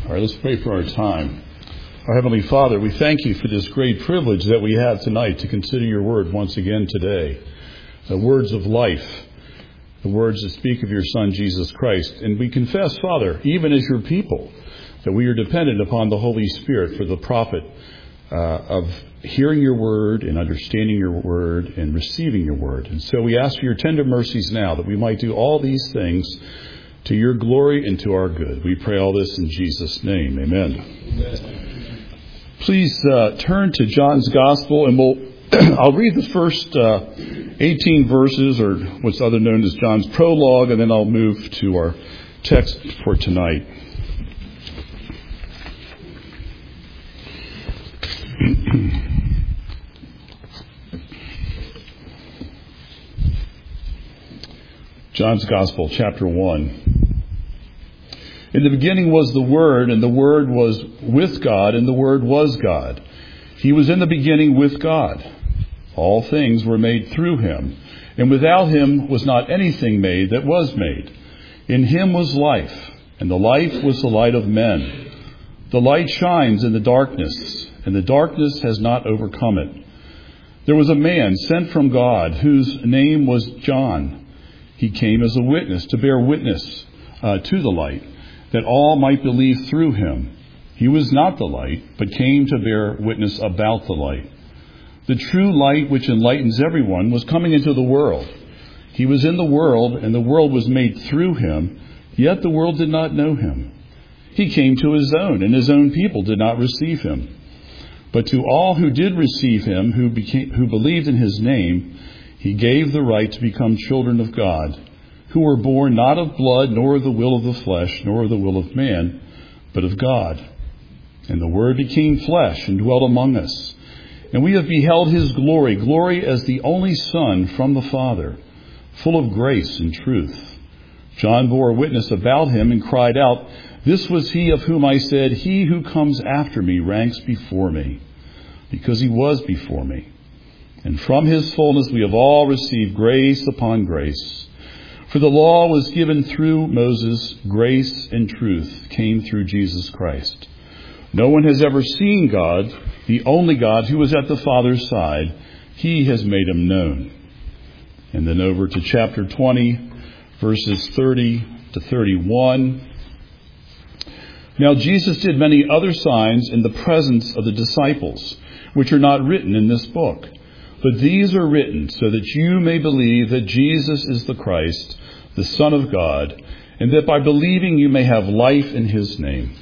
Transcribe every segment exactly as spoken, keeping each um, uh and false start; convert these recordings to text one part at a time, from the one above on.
All right, let's pray for our time. Our Heavenly Father, we thank you for this great privilege that we have tonight to consider your word once again today. The words of life, the words that speak of your Son, Jesus Christ. And we confess, Father, even as your people, that we are dependent upon the Holy Spirit for the profit uh, of hearing your word and understanding your word and receiving your word. And so we ask for your tender mercies now that we might do all these things to your glory and to our good. We pray all this in Jesus' name. Amen. Amen. Please uh, turn to John's Gospel, and we'll I'll read the first uh, eighteen verses, or what's other known as John's prologue, and then I'll move to our text for tonight. John's Gospel, chapter one. In the beginning was the Word, and the Word was with God, and the Word was God. He was in the beginning with God. All things were made through him, and without him was not anything made that was made. In him was life, and the life was the light of men. The light shines in the darkness, and the darkness has not overcome it. There was a man sent from God whose name was John. He came as a witness to bear witness uh, to the light, that all might believe through him. He was not the light, but came to bear witness about the light. The true light which enlightens everyone was coming into the world. He was in the world, and the world was made through him, yet the world did not know him. He came to his own, and his own people did not receive him. But to all who did receive him, who became, who believed in his name, he gave the right to become children of God, who were born not of blood, nor of the will of the flesh, nor of the will of man, but of God. And the Word became flesh and dwelt among us. And we have beheld his glory, glory as the only Son from the Father, full of grace and truth. John bore witness about him and cried out, "This was he of whom I said, he who comes after me ranks before me, because he was before me. And from his fullness we have all received grace upon grace. For the law was given through Moses, grace and truth came through Jesus Christ. No one has ever seen God, the only God who was at the Father's side. He has made him known." And then over to chapter twenty, verses thirty to thirty-one. Now Jesus did many other signs in the presence of the disciples, which are not written in this book. But these are written so that you may believe that Jesus is the Christ, the Son of God, and that by believing you may have life in his name.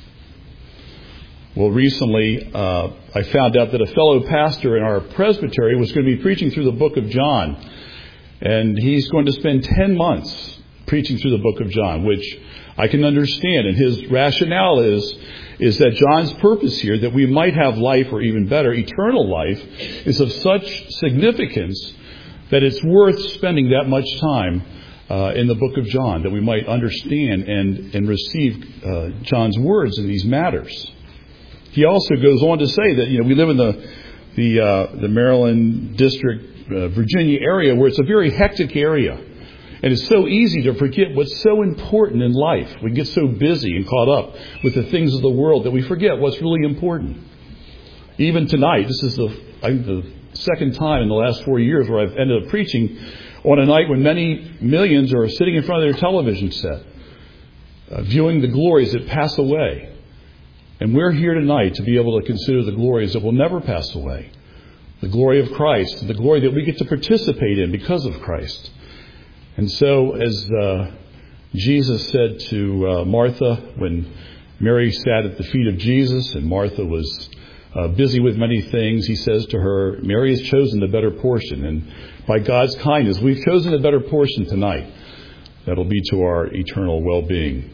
Well, recently uh, I found out that a fellow pastor in our presbytery was going to be preaching through the book of John. And he's going to spend ten months preaching through the book of John, which I can understand. And his rationale is, is that John's purpose here, that we might have life, or even better, eternal life, is of such significance that it's worth spending that much time uh, in the book of John, that we might understand and, and receive uh, John's words in these matters. He also goes on to say that, you know, we live in the the, uh, the Maryland District, uh, Virginia area, where it's a very hectic area. And it's so easy to forget what's so important in life. We get so busy and caught up with the things of the world that we forget what's really important. Even tonight, this is the, I think the second time in the last four years where I've ended up preaching on a night when many millions are sitting in front of their television set, uh, viewing the glories that pass away. And we're here tonight to be able to consider the glories that will never pass away. The glory of Christ, the glory that we get to participate in because of Christ. And so, as uh, Jesus said to uh, Martha, when Mary sat at the feet of Jesus and Martha was uh, busy with many things, he says to her, "Mary has chosen the better portion." And by God's kindness, we've chosen the better portion tonight. That'll be to our eternal well-being.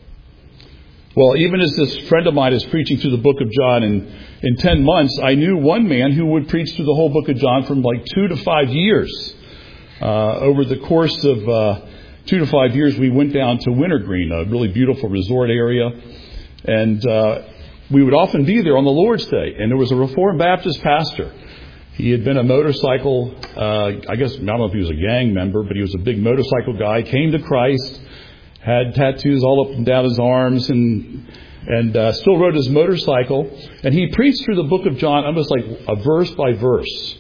Well, even as this friend of mine is preaching through the book of John in, in ten months, I knew one man who would preach through the whole book of John from like two to five years. Uh, over the course of uh, two to five years, we went down to Wintergreen, a really beautiful resort area. And uh, we would often be there on the Lord's Day. And there was a Reformed Baptist pastor. He had been a motorcycle, uh, I guess, I don't know if he was a gang member, but he was a big motorcycle guy, came to Christ, had tattoos all up and down his arms, and and uh, still rode his motorcycle. And he preached through the book of John almost like a verse by verse.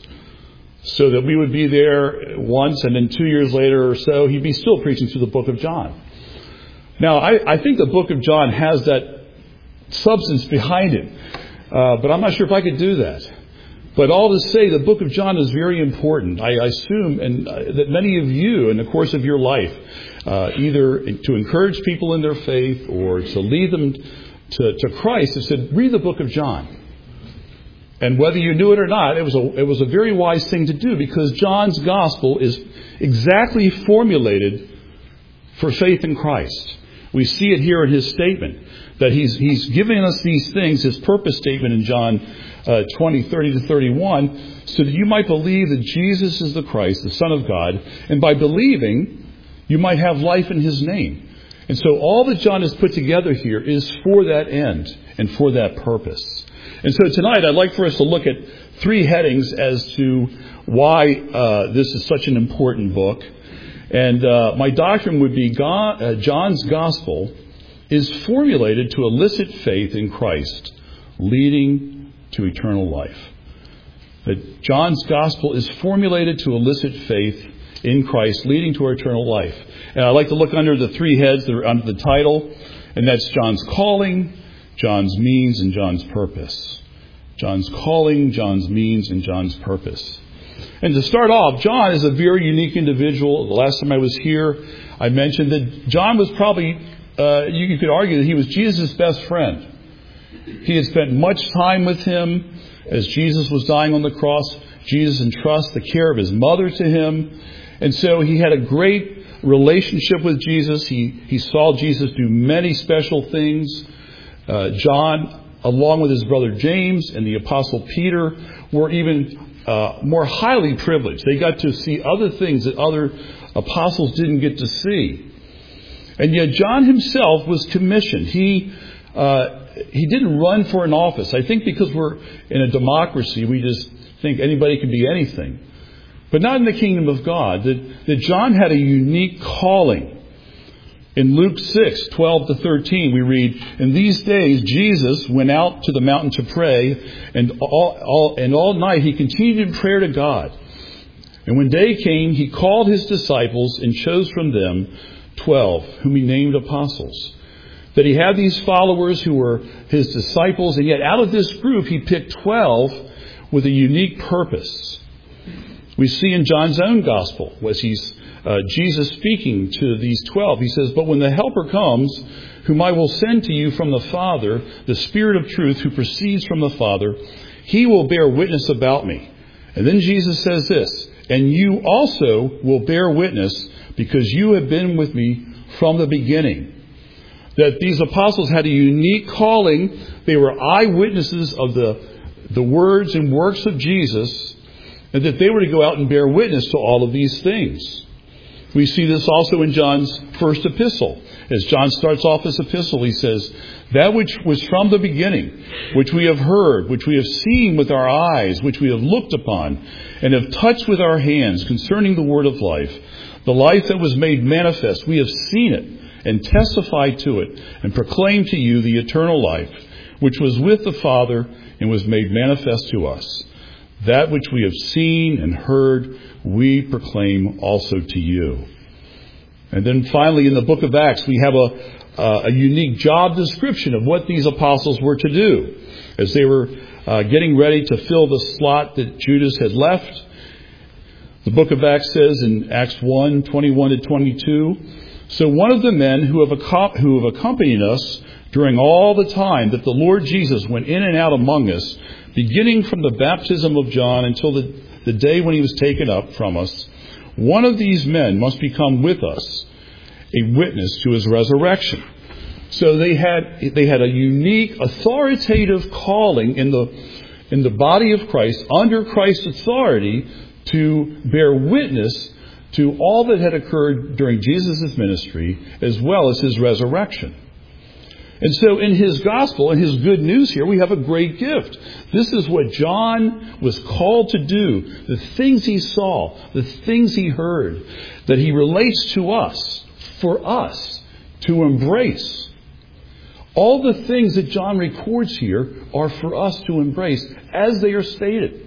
So that we would be there once, and then two years later or so, he'd be still preaching through the book of John. Now, I, I think the book of John has that substance behind it. Uh, but I'm not sure if I could do that. But all to say, the book of John is very important. I, I assume and uh, that many of you, in the course of your life, uh, either to encourage people in their faith or to lead them to, to Christ, have said, read the book of John. And whether you knew it or not, it was a it was a very wise thing to do, because John's gospel is exactly formulated for faith in Christ. We see it here in his statement that he's he's giving us these things, his purpose statement in John uh, twenty, thirty to thirty-one, so that you might believe that Jesus is the Christ, the Son of God, and by believing, you might have life in his name. And so all that John has put together here is for that end and for that purpose. And so tonight I'd like for us to look at three headings as to why uh, this is such an important book. And uh, my doctrine would be God, uh, John's Gospel is formulated to elicit faith in Christ, leading to eternal life. That John's Gospel is formulated to elicit faith in Christ, leading to our eternal life. And I'd like to look under the three heads that are under the title, and that's John's calling, John's means, and John's purpose. John's calling, John's means, and John's purpose. And to start off, John is a very unique individual. The last time I was here, I mentioned that John was probably, uh, you, you could argue that he was Jesus' best friend. He had spent much time with him as Jesus was dying on the cross. Jesus entrusted the care of his mother to him. And so he had a great relationship with Jesus. He, he saw Jesus do many special things. Uh, John, along with his brother James and the Apostle Peter, were even uh, more highly privileged. They got to see other things that other apostles didn't get to see. And yet John himself was commissioned. He uh, he didn't run for an office. I think because we're in a democracy, we just think anybody can be anything. But not in the kingdom of God. That, that John had a unique calling. In Luke six, twelve to thirteen, we read, "In these days Jesus went out to the mountain to pray, and all, all, and all night he continued in prayer to God. And when day came, he called his disciples and chose from them twelve, whom he named apostles." That he had these followers who were his disciples, and yet out of this group he picked twelve with a unique purpose. We see in John's own gospel, as he's Uh, Jesus speaking to these twelve, he says, "But when the Helper comes, whom I will send to you from the Father, the Spirit of truth who proceeds from the Father, he will bear witness about me." And then Jesus says this, "And you also will bear witness because you have been with me from the beginning." That these apostles had a unique calling. They were eyewitnesses of the, the words and works of Jesus, and that they were to go out and bear witness to all of these things. We see this also in John's first epistle. As John starts off his epistle, he says, "That which was from the beginning, which we have heard, which we have seen with our eyes, which we have looked upon, and have touched with our hands concerning the word of life, the life that was made manifest, we have seen it, and testified to it, and proclaimed to you the eternal life, which was with the Father, and was made manifest to us. That which we have seen and heard, we proclaim also to you." And then finally, in the book of Acts, we have a, uh, a unique job description of what these apostles were to do as they were uh, getting ready to fill the slot that Judas had left. The book of Acts says in Acts one, twenty-one to twenty-two, "So one of the men who have, ac- who have accompanied us during all the time that the Lord Jesus went in and out among us, beginning from the baptism of John until the, the day when he was taken up from us, one of these men must become with us a witness to his resurrection." So they had they had a unique, authoritative calling in the in the body of Christ, under Christ's authority, to bear witness to all that had occurred during Jesus' ministry, as well as his resurrection. And so in his gospel and his good news here, we have a great gift. This is what John was called to do. The things he saw, the things he heard, that he relates to us, for us to embrace. All the things that John records here are for us to embrace as they are stated.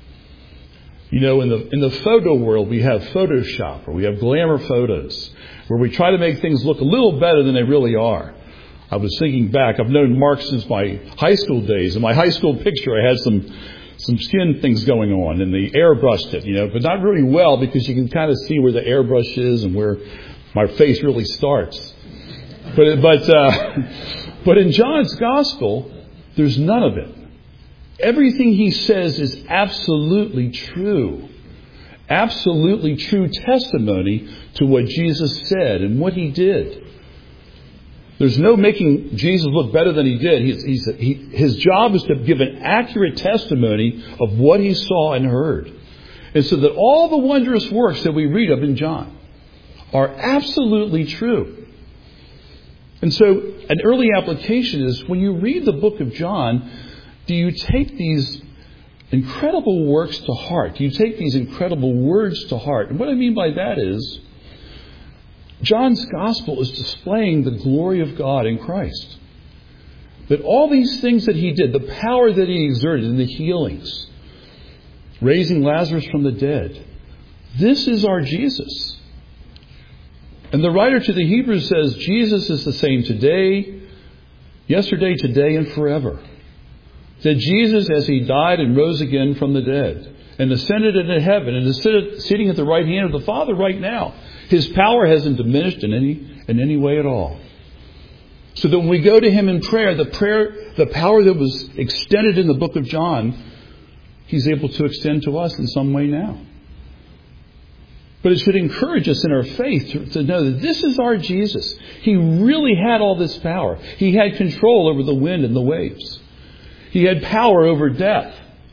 You know, in the in the photo world, we have Photoshop, or we have glamour photos, where we try to make things look a little better than they really are. I was thinking back, I've known Mark since my high school days. In my high school picture, I had some some skin things going on, and they airbrushed it, you know, but not really well, because you can kind of see where the airbrush is and where my face really starts. But but uh, but in John's Gospel, there's none of it. Everything he says is absolutely true. Absolutely true testimony to what Jesus said and what he did. There's no making Jesus look better than he did. He's, he's, he, his job is to give an accurate testimony of what he saw and heard. And so that all the wondrous works that we read of in John are absolutely true. And so an early application is, when you read the book of John, do you take these incredible works to heart? Do you take these incredible words to heart? And what I mean by that is, John's Gospel is displaying the glory of God in Christ. That all these things that he did, the power that he exerted in the healings, raising Lazarus from the dead, this is our Jesus. And the writer to the Hebrews says, Jesus is the same today, yesterday, today, and forever. That Jesus, as he died and rose again from the dead, and ascended into heaven, and is sitting at the right hand of the Father right now, his power hasn't diminished in any in any way at all. So that when we go to him in prayer, the prayer, the power that was extended in the book of John, he's able to extend to us in some way now. But it should encourage us in our faith to, to know that this is our Jesus. He really had all this power. He had control over the wind and the waves. He had power over death,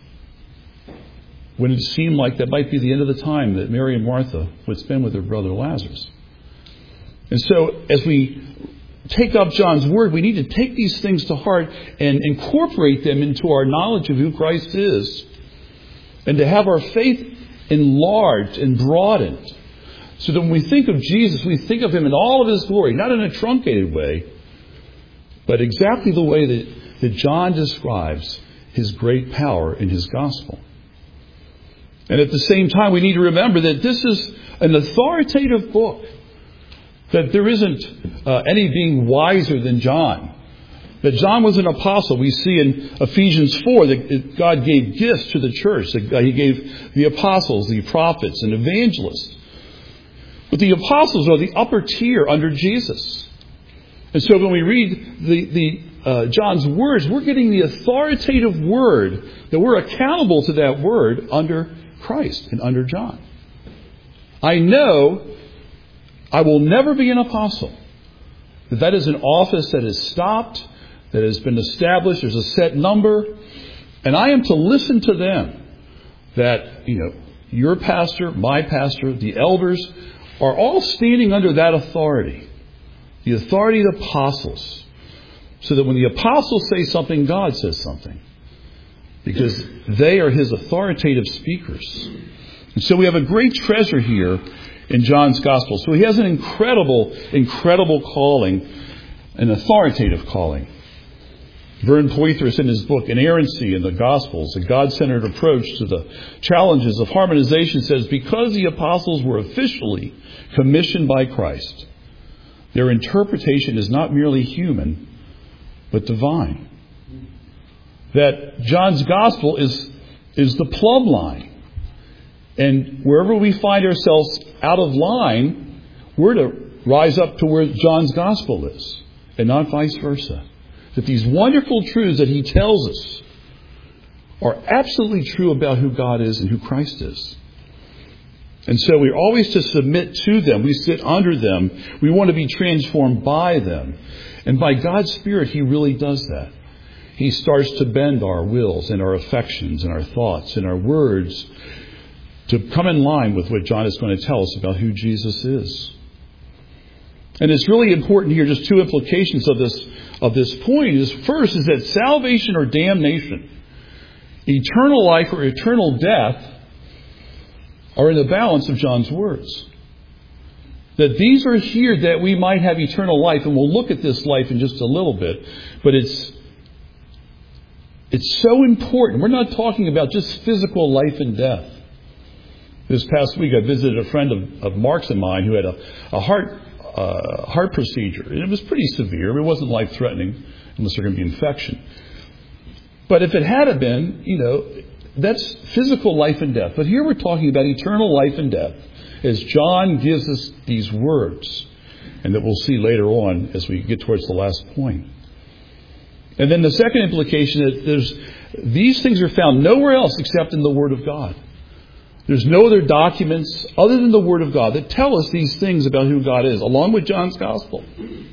when it seemed like that might be the end of the time that Mary and Martha would spend with their brother Lazarus. And so as we take up John's word, we need to take these things to heart and incorporate them into our knowledge of who Christ is, and to have our faith enlarged and broadened, so that when we think of Jesus, we think of him in all of his glory, not in a truncated way, but exactly the way that that John describes his great power in his gospel. And at the same time, we need to remember that this is an authoritative book, that there isn't uh, any being wiser than John. That John was an apostle. We see in Ephesians four that God gave gifts to the church. That he gave the apostles, the prophets, and evangelists. But the apostles are the upper tier under Jesus. And so when we read the, the uh, John's words, we're getting the authoritative word, that we're accountable to that word under Christ and under John. I know I will never be an apostle. That that is an office that is stopped, that has been established. There's a set number. And I am to listen to them. That, you know, your pastor, my pastor, the elders are all standing under that authority. The authority of the apostles. So that when the apostles say something, God says something. Because they are his authoritative speakers. And so we have a great treasure here in John's Gospel. So he has an incredible, incredible calling, an authoritative calling. Vern Poythress, in his book Inerrancy in the Gospels, a God-centered approach to the challenges of harmonization, says, because the apostles were officially commissioned by Christ, their interpretation is not merely human, but divine. That John's Gospel is, is the plumb line. And wherever we find ourselves out of line, we're to rise up to where John's Gospel is, and not vice versa. That these wonderful truths that he tells us are absolutely true about who God is and who Christ is. And so we're always to submit to them. We sit under them. We want to be transformed by them. And by God's Spirit, he really does that. He starts to bend our wills and our affections and our thoughts and our words to come in line with what John is going to tell us about who Jesus is. And it's really important here, just two implications of this of this point. Is first is that salvation or damnation, eternal life or eternal death, are in the balance of John's words. That these are here that we might have eternal life. And we'll look at this life in just a little bit. But it's it's so important. We're not talking about just physical life and death. This past week I visited a friend of, of Mark's and mine who had a, a heart uh, heart procedure. And it was pretty severe. It wasn't life-threatening unless there going to be infection. But if it had been, you know, that's physical life and death. But here we're talking about eternal life and death, as John gives us these words, and that we'll see later on as we get towards the last point. And then the second implication is there's these things are found nowhere else except in the Word of God. There's no other documents other than the Word of God that tell us these things about who God is, along with John's Gospel.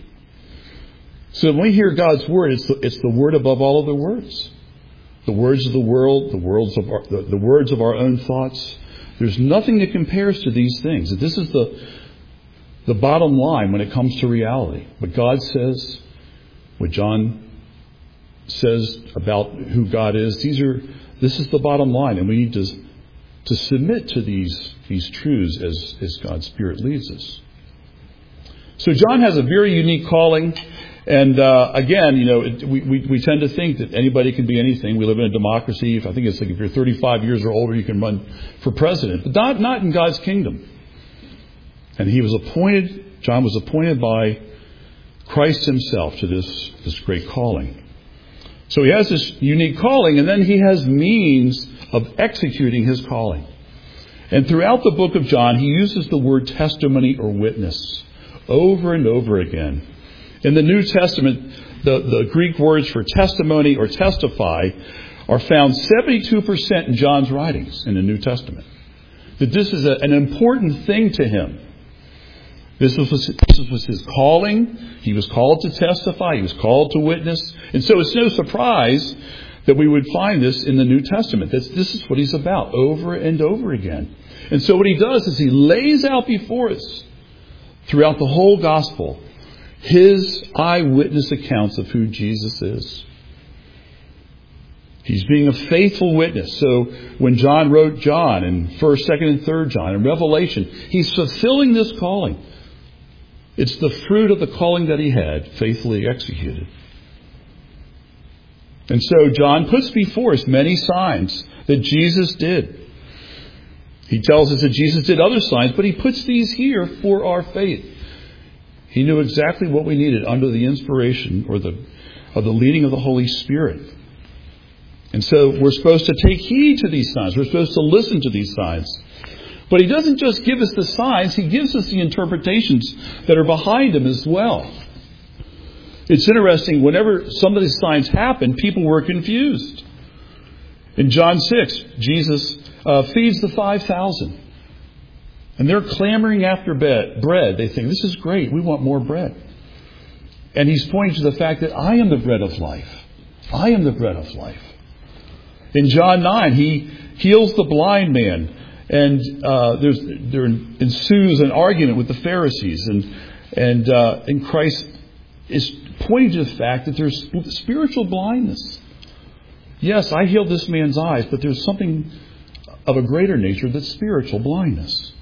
So when we hear God's Word, it's the, it's the Word above all other words. The words of the world, the words of our, the, the words of our own thoughts. There's nothing that compares to these things. This is the, the bottom line when it comes to reality. What God says, what John says about who God is, these are this is the bottom line, and we need to to submit to these these truths as, as God's Spirit leads us. So John has a very unique calling. And uh, again, you know, it, we, we we tend to think that anybody can be anything. We live in a democracy. If I think it's like if you're thirty-five years or older, you can run for president, but not not in God's kingdom. And he was appointed. John was appointed by Christ Himself to this this great calling. So he has this unique calling, and then he has means of executing his calling. And throughout the book of John, he uses the word testimony or witness over and over again. In the New Testament, the, the Greek words for testimony or testify are found seventy-two percent in John's writings in the New Testament. That this is a, an important thing to him. This was, this was his calling. He was called to testify. He was called to witness. And so it's no surprise that we would find this in the New Testament. This, this is what he's about over and over again. And so what he does is he lays out before us throughout the whole gospel his eyewitness accounts of who Jesus is. He's being a faithful witness. So when John wrote John in first, second, and third John in Revelation, he's fulfilling this calling. It's the fruit of the calling that he had faithfully executed. And so John puts before us many signs that Jesus did. He tells us that Jesus did other signs, but he puts these here for our faith. He knew exactly what we needed under the inspiration or the of the leading of the Holy Spirit. And so we're supposed to take heed to these signs. We're supposed to listen to these signs. But he doesn't just give us the signs. He gives us the interpretations that are behind them as well. It's interesting. Whenever some of these signs happened, people were confused. In John six, Jesus uh, feeds the five thousand. And they're clamoring after bread. They think, this is great. We want more bread. And he's pointing to the fact that I am the bread of life. I am the bread of life. In John nine, he heals the blind man. And uh, there's, there ensues an argument with the Pharisees. And, and, uh, and Christ is pointing to the fact that there's spiritual blindness. Yes, I healed this man's eyes, but there's something of a greater nature that's spiritual blindness.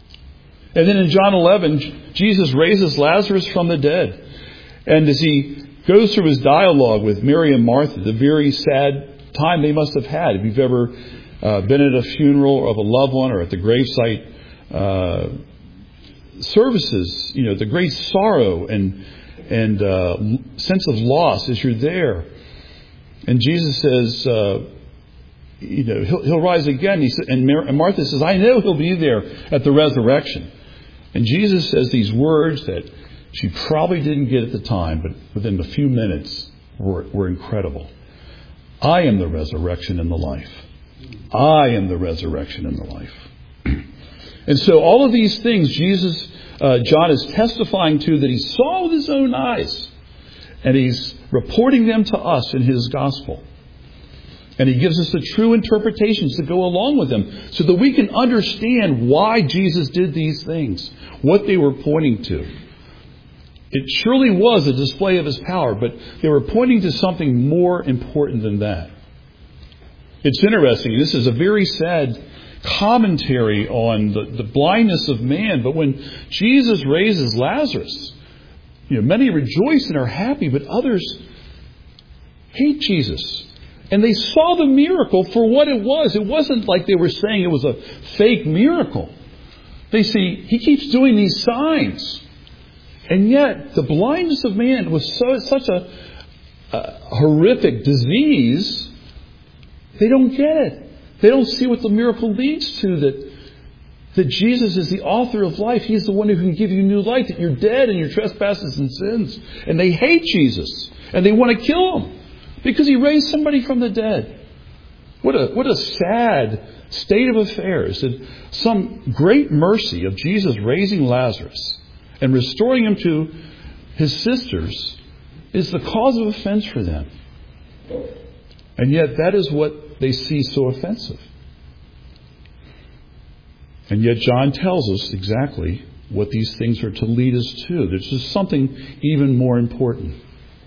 And then in John eleven, Jesus raises Lazarus from the dead. And as he goes through his dialogue with Mary and Martha, the very sad time they must have had. If you've ever uh, been at a funeral of a loved one or at the gravesite uh, services, you know, the great sorrow and and uh, sense of loss as you're there. And Jesus says, uh, you know, he'll, he'll rise again. He said, and, Mar- and Martha says, I know he'll be there at the resurrection. And Jesus says these words that she probably didn't get at the time, but within a few minutes were, were incredible. I am the resurrection and the life. I am the resurrection and the life. And so all of these things Jesus, uh, John is testifying to that he saw with his own eyes. And he's reporting them to us in his gospel. And he gives us the true interpretations that go along with them so that we can understand why Jesus did these things, what they were pointing to. It surely was a display of his power, but they were pointing to something more important than that. It's interesting. This is a very sad commentary on the, the blindness of man. But when Jesus raises Lazarus, you know, many rejoice and are happy, but others hate Jesus. And they saw the miracle for what it was. It wasn't like they were saying it was a fake miracle. They see, he keeps doing these signs. And yet, the blindness of man was so such a, a horrific disease, they don't get it. They don't see what the miracle leads to, that, that Jesus is the author of life. He's the one who can give you new life, that you're dead in your trespasses and sins. And they hate Jesus. And they want to kill him because he raised somebody from the dead. What a, what a sad state of affairs. That some great mercy of Jesus raising Lazarus and restoring him to his sisters is the cause of offense for them. And yet that is what they see so offensive. And yet John tells us exactly what these things are to lead us to. There's just something even more important.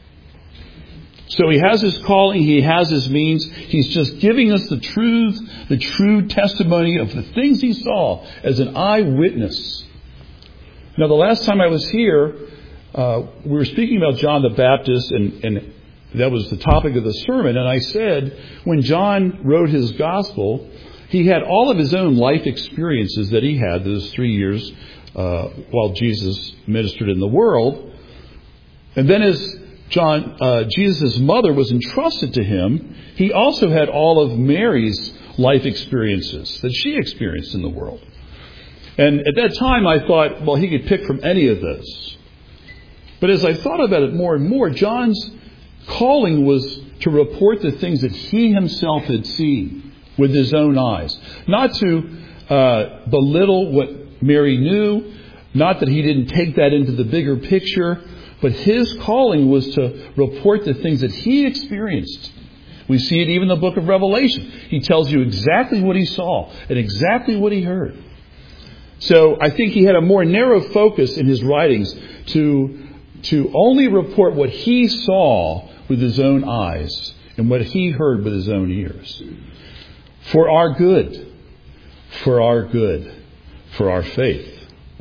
So he has his calling, he has his means. He's just giving us the truth, the true testimony of the things he saw as an eyewitness. Now, the last time I was here, uh, we were speaking about John the Baptist, and, and that was the topic of the sermon. And I said, when John wrote his gospel, he had all of his own life experiences that he had those three years uh, while Jesus ministered in the world. And then as John, uh, Jesus' mother was entrusted to him, he also had all of Mary's life experiences that she experienced in the world. And at that time I thought, well, he could pick from any of those. But as I thought about it more and more, John's calling was to report the things that he himself had seen with his own eyes. Not to uh, belittle what Mary knew, not that he didn't take that into the bigger picture, but his calling was to report the things that he experienced. We see it even in the book of Revelation. He tells you exactly what he saw and exactly what he heard. So I think he had a more narrow focus in his writings to, to only report what he saw with his own eyes and what he heard with his own ears. For our good. For our good. For our faith.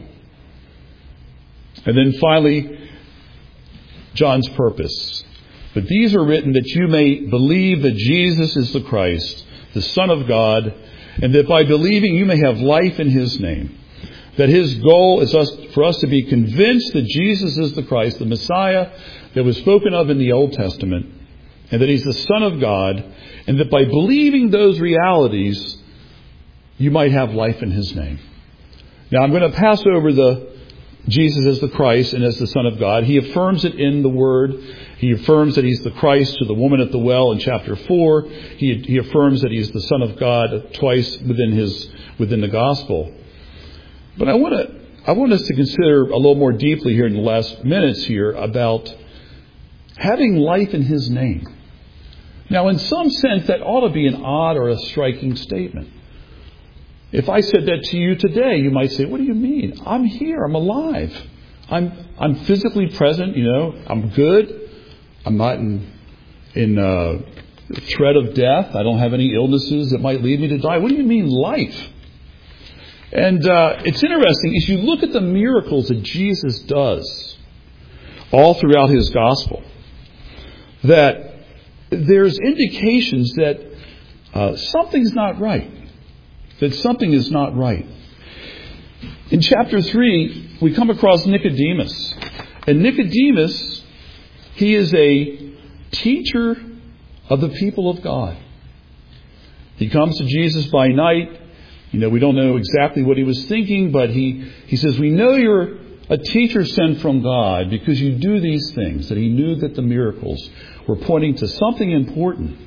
And then finally, John's purpose. But these are written that you may believe that Jesus is the Christ, the Son of God, and that by believing you may have life in his name. That his goal is us, for us to be convinced that Jesus is the Christ, the Messiah that was spoken of in the Old Testament, and that he's the Son of God, and that by believing those realities, you might have life in his name. Now I'm going to pass over the Jesus as the Christ and as the Son of God. He affirms it in the Word. He affirms that he's the Christ to the woman at the well in chapter four. He, he affirms that he's the Son of God twice within his within the Gospel. But I want to I want us to consider a little more deeply here in the last minutes here about having life in his name. Now, in some sense, that ought to be an odd or a striking statement. If I said that to you today, you might say, what do you mean? I'm here. I'm alive. I'm I'm physically present. You know, I'm good. I'm not in, in uh, threat of death. I don't have any illnesses that might lead me to die. What do you mean life? And uh, it's interesting, as you look at the miracles that Jesus does all throughout his gospel, that there's indications that uh, something's not right. That something is not right. In chapter three, we come across Nicodemus. And Nicodemus, he is a teacher of the people of God. He comes to Jesus by night. You know, we don't know exactly what he was thinking, but he, he says, we know you're a teacher sent from God because you do these things. That he knew that the miracles were pointing to something important.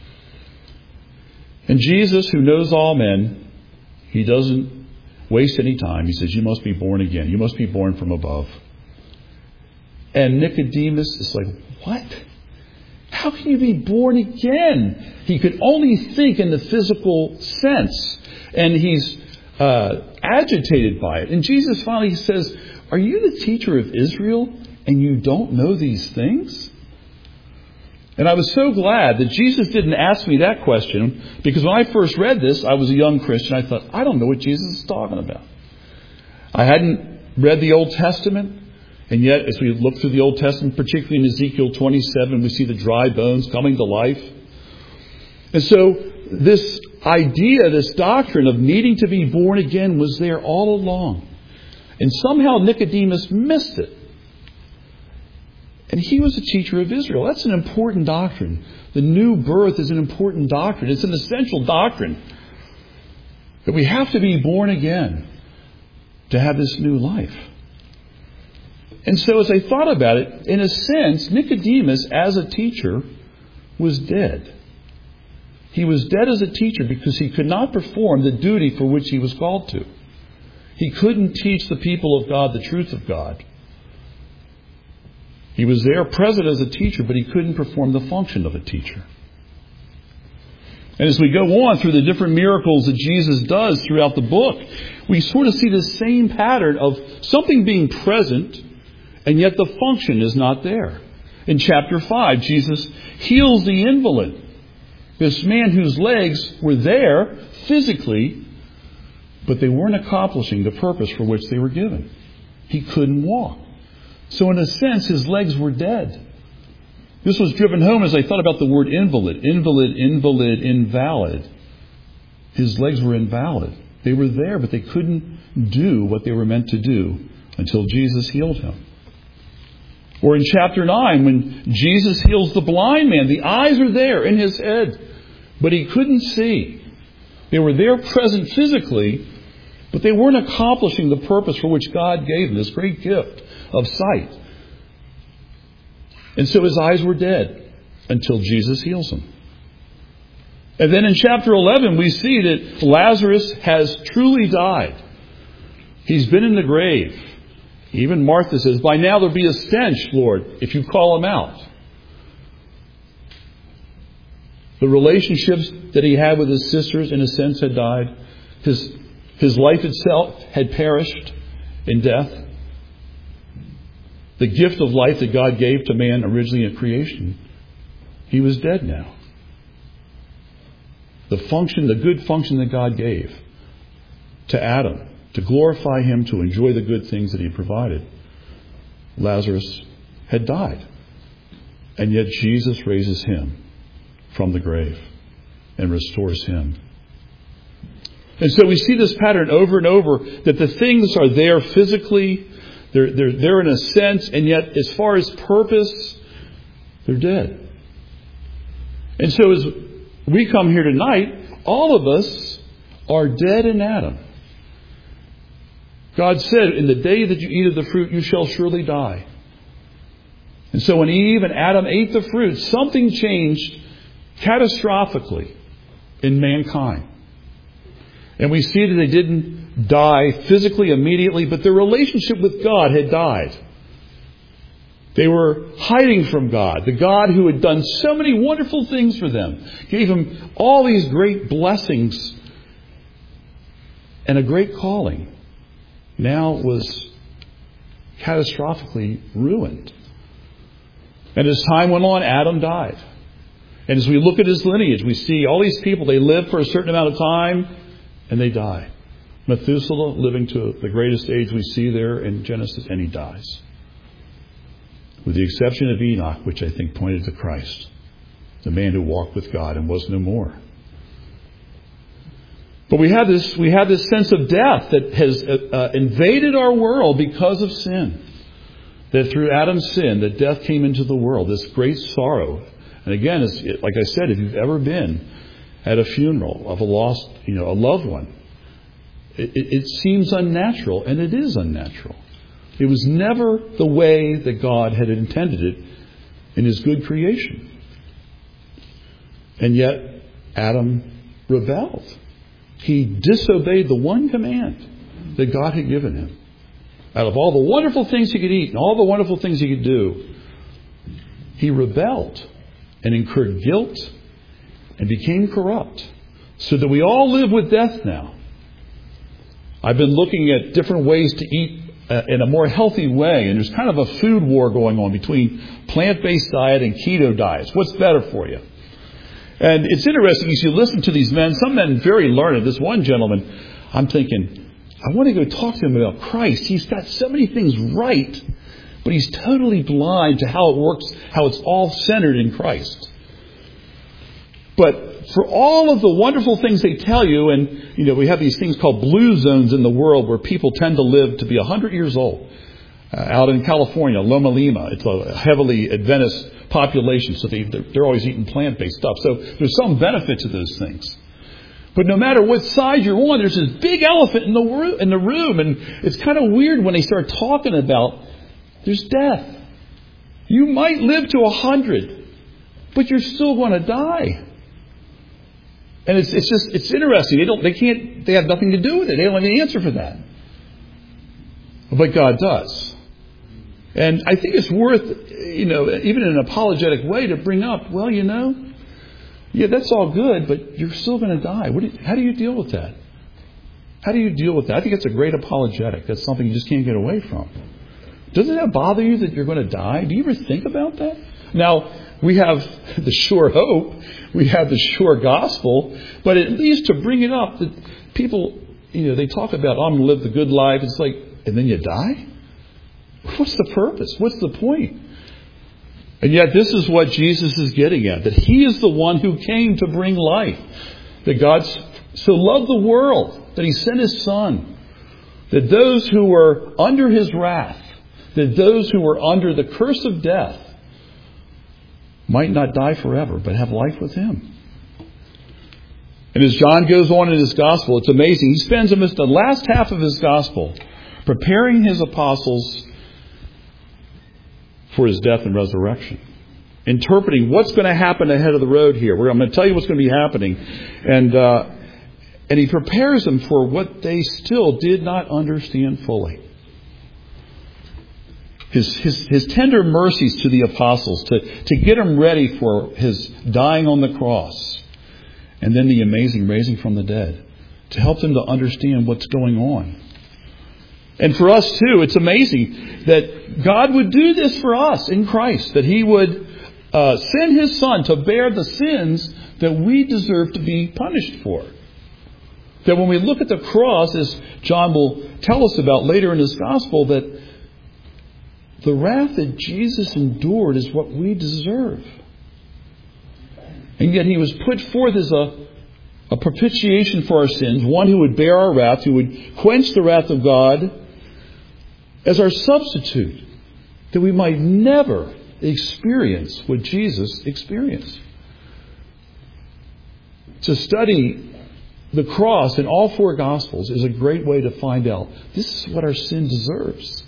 And Jesus, who knows all men, he doesn't waste any time. He says, you must be born again. You must be born from above. And Nicodemus is like, what? How can you be born again? He could only think in the physical sense. And he's uh, agitated by it. And Jesus finally says, are you the teacher of Israel and you don't know these things? And I was so glad that Jesus didn't ask me that question, because when I first read this, I was a young Christian. I thought, I don't know what Jesus is talking about. I hadn't read the Old Testament, and yet as we look through the Old Testament, particularly in Ezekiel twenty-seven, we see the dry bones coming to life. And so this idea, this doctrine of needing to be born again was there all along. And somehow Nicodemus missed it. And he was a teacher of Israel. That's an important doctrine. The new birth is an important doctrine. It's an essential doctrine. That we have to be born again to have this new life. And so as I thought about it, in a sense, Nicodemus as a teacher was dead. He was dead as a teacher because he could not perform the duty for which he was called to. He couldn't teach the people of God the truth of God. He was there present as a teacher, but he couldn't perform the function of a teacher. And as we go on through the different miracles that Jesus does throughout the book, we sort of see the same pattern of something being present, and yet the function is not there. In chapter five, Jesus heals the invalid. This man whose legs were there physically, but they weren't accomplishing the purpose for which they were given. He couldn't walk. So in a sense, his legs were dead. This was driven home as I thought about the word invalid. Invalid, invalid, invalid. His legs were invalid. They were there, but they couldn't do what they were meant to do until Jesus healed him. Or in chapter nine, when Jesus heals the blind man, the eyes are there in his head, but he couldn't see. They were there present physically, but they weren't accomplishing the purpose for which God gave them, this great gift of sight. And so his eyes were dead until Jesus heals him. And then in chapter eleven, we see that Lazarus has truly died. He's been in the grave. Even Martha says, by now there'll be a stench, Lord, if you call him out. The relationships that he had with his sisters, in a sense, had died. His, his life itself had perished in death. The gift of life that God gave to man originally in creation, he was dead now. The function, the good function that God gave to Adam, to glorify him, to enjoy the good things that he provided, Lazarus had died. And yet Jesus raises him from the grave and restores him. And so we see this pattern over and over, that the things are there physically, they're, they're, they're in a sense, and yet as far as purpose, they're dead. And so as we come here tonight, all of us are dead in Adam. God said, in the day that you eat of the fruit, you shall surely die. And so when Eve and Adam ate the fruit, something changed catastrophically in mankind. And we see that they didn't die physically immediately, but their relationship with God had died. They were hiding from God. The God who had done so many wonderful things for them, gave them all these great blessings and a great calling, now was catastrophically ruined. And as time went on, Adam died. And as we look at his lineage, we see all these people, they live for a certain amount of time and they die. Methuselah living to the greatest age we see there in Genesis, and he dies. With the exception of Enoch, which I think pointed to Christ, the man who walked with God and was no more. But we have this, we have this sense of death that has uh, invaded our world because of sin. That through Adam's sin, that death came into the world, this great sorrow. And again, it's, like I said, if you've ever been at a funeral of a lost, you know, a loved one, it, it, it seems unnatural, and it is unnatural. It was never the way that God had intended it in his good creation. And yet, Adam rebelled. He disobeyed the one command that God had given him. Out of all the wonderful things he could eat and all the wonderful things he could do, he rebelled and incurred guilt and became corrupt, so that we all live with death now. I've been looking at different ways to eat uh, in a more healthy way. And there's kind of a food war going on between plant-based diet and keto diets. What's better for you? And it's interesting as you listen to these men, some men very learned. This one gentleman, I'm thinking, I want to go talk to him about Christ. He's got so many things right, but he's totally blind to how it works, how it's all centered in Christ. But for all of the wonderful things they tell you, and, you know, we have these things called blue zones in the world where people tend to live to be one hundred years old. Uh, out in California, Loma Lima, it's a heavily Adventist population, so they, they're always eating plant-based stuff. So there's some benefit to those things. But no matter what side you're on, there's this big elephant in the room, in the room, and it's kind of weird when they start talking about there's death. You might live to a hundred, but you're still going to die. And it's it's just it's interesting. They don't they can't they have nothing to do with it. They don't have any answer for that. But God does. And I think it's worth, you know, even in an apologetic way to bring up, well, you know, yeah, that's all good, but you're still going to die. What do you, how do you deal with that? How do you deal with that? I think it's a great apologetic. That's something you just can't get away from. Doesn't that bother you that you're going to die? Do you ever think about that? Now, we have the sure hope. We have the sure gospel. But at least to bring it up, that people, you know, they talk about, oh, I'm going to live the good life. It's like, and then you die? What's the purpose? What's the point? And yet this is what Jesus is getting at, that He is the one who came to bring life. That God so loved the world that He sent His Son. That those who were under His wrath, that those who were under the curse of death might not die forever, but have life with Him. And as John goes on in his gospel, it's amazing. He spends almost the last half of his gospel preparing his apostles for His death and resurrection. Interpreting what's going to happen ahead of the road here. I'm going to tell you what's going to be happening. And uh, and He prepares them for what they still did not understand fully. His, his, his tender mercies to the apostles to, to get them ready for His dying on the cross. And then the amazing raising from the dead. To help them to understand what's going on. And for us too, it's amazing that God would do this for us in Christ. That He would uh, send His Son to bear the sins that we deserve to be punished for. That when we look at the cross, as John will tell us about later in his gospel, that the wrath that Jesus endured is what we deserve. And yet He was put forth as a, a propitiation for our sins, one who would bear our wrath, who would quench the wrath of God, as our substitute, that we might never experience what Jesus experienced. To study the cross in all four Gospels is a great way to find out this is what our sin deserves.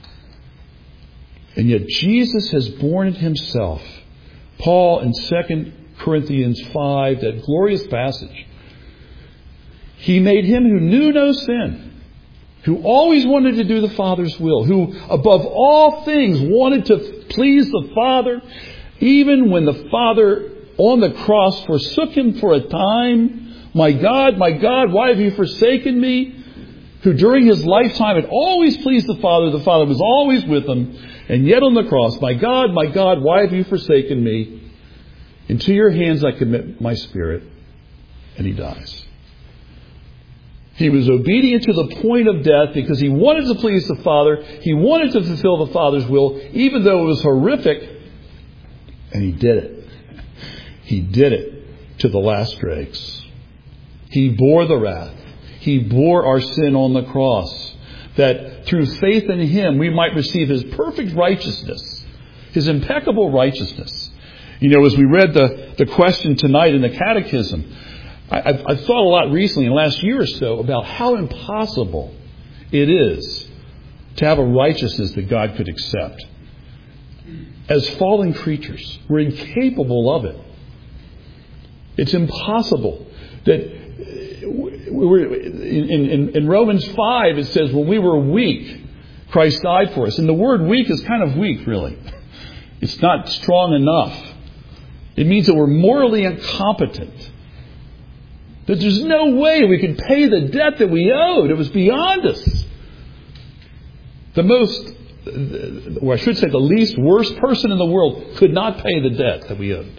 And yet Jesus has borne it Himself. Paul in Second Corinthians five, that glorious passage. He made Him who knew no sin, who always wanted to do the Father's will, who above all things wanted to please the Father, even when the Father on the cross forsook Him for a time. My God, my God, why have you forsaken me? Who during His lifetime had always pleased the Father. The Father was always with Him. And yet on the cross, my God, my God, why have you forsaken me? Into your hands I commit my spirit. And He dies. He was obedient to the point of death because He wanted to please the Father. He wanted to fulfill the Father's will, even though it was horrific. And He did it. He did it to the last dregs. He bore the wrath. He bore our sin on the cross. That through faith in Him, we might receive His perfect righteousness. His impeccable righteousness. You know, as we read the, the question tonight in the Catechism, I, I've, I've thought a lot recently in the last year or so about how impossible it is to have a righteousness that God could accept. As fallen creatures, we're incapable of it. It's impossible that we were, in, in, in Romans five it says when we were weak, Christ died for us. And the word weak is kind of weak, really. It's not strong enough. It means that we're morally incompetent. That there's no way we could pay the debt that we owed. It was beyond us. The most, or I should say the least worst person in the world could not pay the debt that we owed.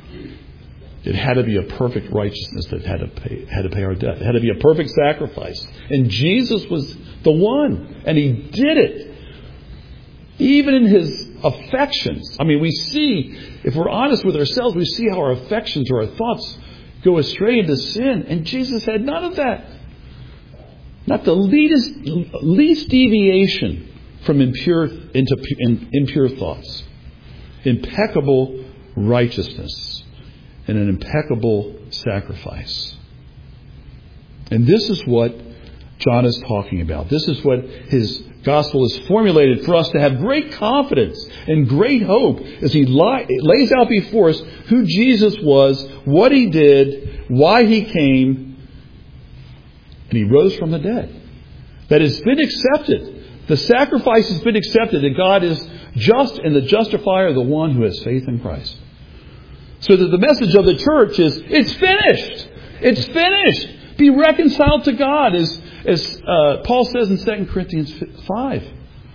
It had to be a perfect righteousness that had to pay, had to pay our debt. It had to be a perfect sacrifice. And Jesus was the one. And He did it. Even in His affections. I mean, we see, if we're honest with ourselves, we see how our affections or our thoughts go astray into sin. And Jesus had none of that. Not the least, least deviation from impure into impure thoughts. Impeccable righteousness. And an impeccable sacrifice. And this is what John is talking about. This is what his gospel is formulated for us to have great confidence and great hope as he li- lays out before us who Jesus was, what He did, why He came, and He rose from the dead. That it's been accepted. The sacrifice has been accepted, that God is just and the justifier of the one who has faith in Christ. So that the message of the church is, it's finished. It's finished. Be reconciled to God, as, as uh, Paul says in Second Corinthians five.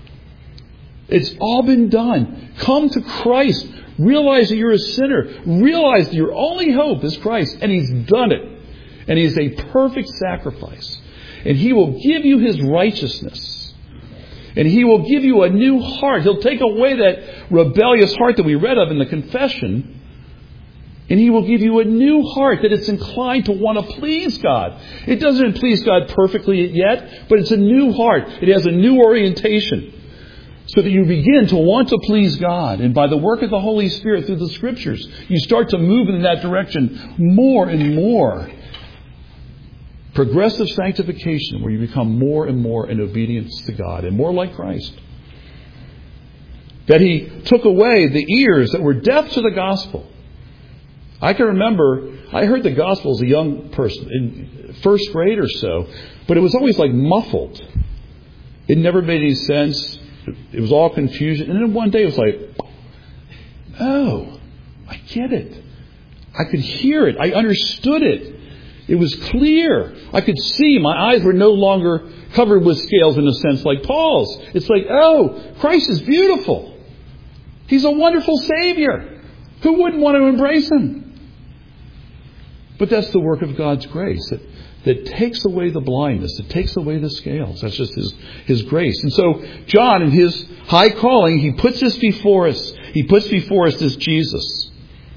It's all been done. Come to Christ. Realize that you're a sinner. Realize that your only hope is Christ. And He's done it. And He is a perfect sacrifice. And He will give you His righteousness. And He will give you a new heart. He'll take away that rebellious heart that we read of in the confession. And He will give you a new heart that it's inclined to want to please God. It doesn't please God perfectly yet, but it's a new heart. It has a new orientation. So that you begin to want to please God. And by the work of the Holy Spirit through the Scriptures, you start to move in that direction more and more. Progressive sanctification, where you become more and more in obedience to God and more like Christ. That He took away the ears that were deaf to the gospel. I can remember, I heard the gospel as a young person, in first grade or so, but it was always like muffled. It never made any sense. It was all confusion. And then one day it was like, oh, I get it. I could hear it. I understood it. It was clear. I could see. My eyes were no longer covered with scales in a sense like Paul's. It's like, oh, Christ is beautiful. He's a wonderful Savior. Who wouldn't want to embrace Him? But that's the work of God's grace that, that takes away the blindness, that takes away the scales. That's just His, His grace. And so John, in his high calling, he puts this before us. He puts before us this Jesus.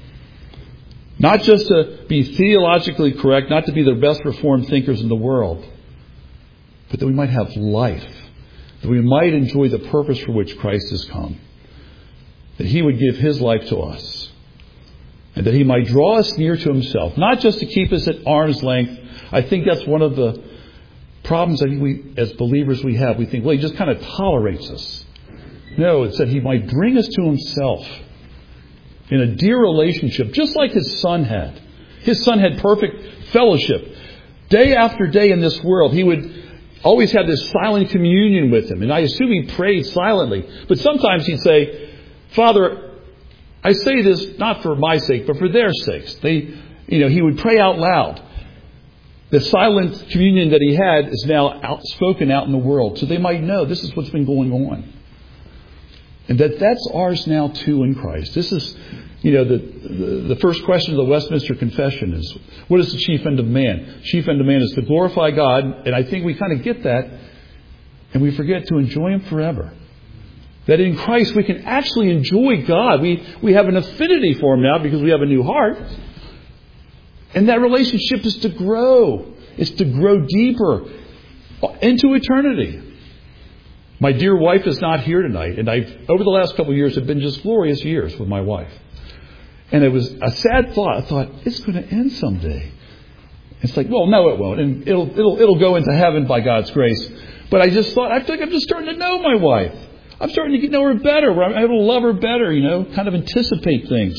Not just to be theologically correct, not to be the best reformed thinkers in the world, but that we might have life. That we might enjoy the purpose for which Christ has come. That He would give His life to us. And that He might draw us near to Himself. Not just to keep us at arm's length. I think that's one of the problems I think we, as believers, we have. We think, well, He just kind of tolerates us. No, it's that He might bring us to Himself in a dear relationship, just like His Son had. His Son had perfect fellowship. Day after day in this world, He would always have this silent communion with Him. And I assume He prayed silently. But sometimes He'd say, Father, I say this not for my sake, but for their sakes. They, you know, He would pray out loud. The silent communion that He had is now outspoken out in the world, so they might know this is what's been going on. And that that's ours now too in Christ. This is, you know, the, the the first question of the Westminster Confession is, what is the chief end of man? Chief end of man is to glorify God, and I think we kind of get that, and we forget to enjoy Him forever. That in Christ we can actually enjoy God. We we have an affinity for Him now because we have a new heart. And that relationship is to grow. It's to grow deeper into eternity. My dear wife is not here tonight. And I've, over the last couple of years, have been just glorious years with my wife. And it was a sad thought. I thought, it's going to end someday. It's like, well, no, it won't. And it'll it'll it'll go into heaven by God's grace. But I just thought, I think I'm just starting to know my wife. I'm starting to get to know her better. I'm able to love her better, you know, kind of anticipate things.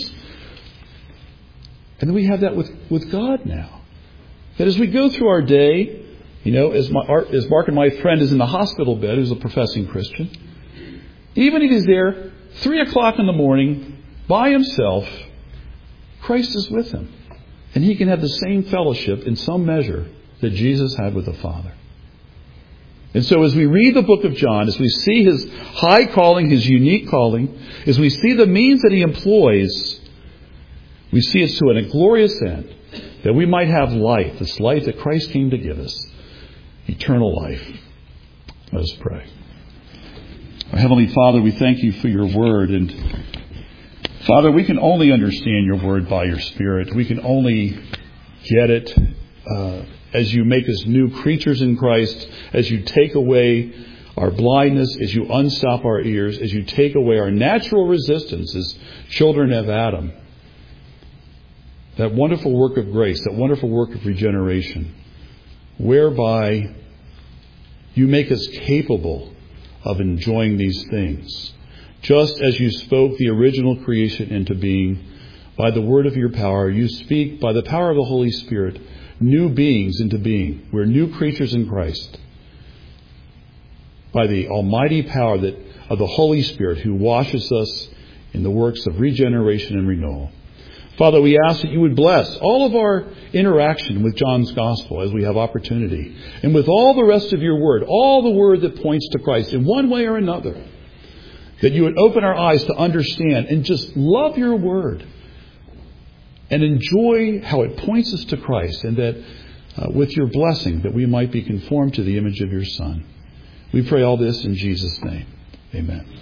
And then we have that with, with God now. That as we go through our day, you know, as, my, as Mark and my friend is in the hospital bed, who's a professing Christian, even if he's there three o'clock in the morning by himself, Christ is with him. And he can have the same fellowship in some measure that Jesus had with the Father. And so as we read the book of John, as we see his high calling, his unique calling, as we see the means that he employs, we see it's to a glorious end, that we might have life, this life that Christ came to give us, eternal life. Let us pray. Our Heavenly Father, we thank you for your word. And Father, we can only understand your word by your Spirit. We can only get it uh, as you make us new creatures in Christ, as you take away our blindness, as you unstop our ears, as you take away our natural resistance as children of Adam. That wonderful work of grace, that wonderful work of regeneration, whereby you make us capable of enjoying these things. Just as you spoke the original creation into being by the word of your power, you speak by the power of the Holy Spirit new beings into being. We're new creatures in Christ. By the almighty power that of the Holy Spirit who washes us in the works of regeneration and renewal. Father, we ask that you would bless all of our interaction with John's Gospel as we have opportunity. And with all the rest of your word, all the word that points to Christ in one way or another. That you would open our eyes to understand and just love your word. And enjoy how it points us to Christ. And that uh, with your blessing that we might be conformed to the image of your Son. We pray all this in Jesus' name. Amen.